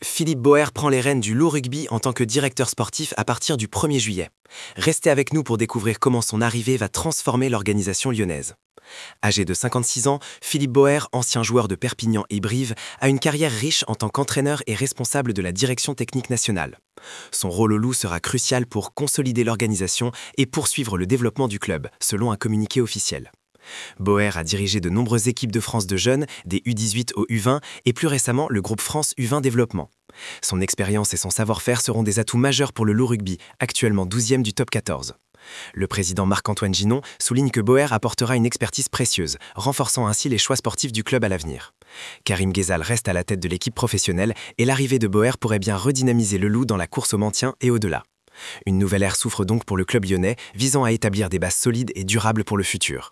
Philippe Boer prend les rênes du Loup Rugby en tant que directeur sportif à partir du 1er juillet. Restez avec nous pour découvrir comment son arrivée va transformer l'organisation lyonnaise. Âgé de 56 ans, Philippe Boer, ancien joueur de Perpignan et Brive, a une carrière riche en tant qu'entraîneur et responsable de la direction technique nationale. Son rôle au Loup sera crucial pour consolider l'organisation et poursuivre le développement du club, selon un communiqué officiel. Boer a dirigé de nombreuses équipes de France de jeunes, des U18 au U20 et plus récemment le groupe France U20 Développement. Son expérience et son savoir-faire seront des atouts majeurs pour le Loup Rugby, actuellement 12e du top 14. Le président Marc-Antoine Ginon souligne que Boer apportera une expertise précieuse, renforçant ainsi les choix sportifs du club à l'avenir. Karim Ghezal reste à la tête de l'équipe professionnelle et l'arrivée de Boer pourrait bien redynamiser le Loup dans la course au maintien et au-delà. Une nouvelle ère s'ouvre donc pour le club lyonnais, visant à établir des bases solides et durables pour le futur.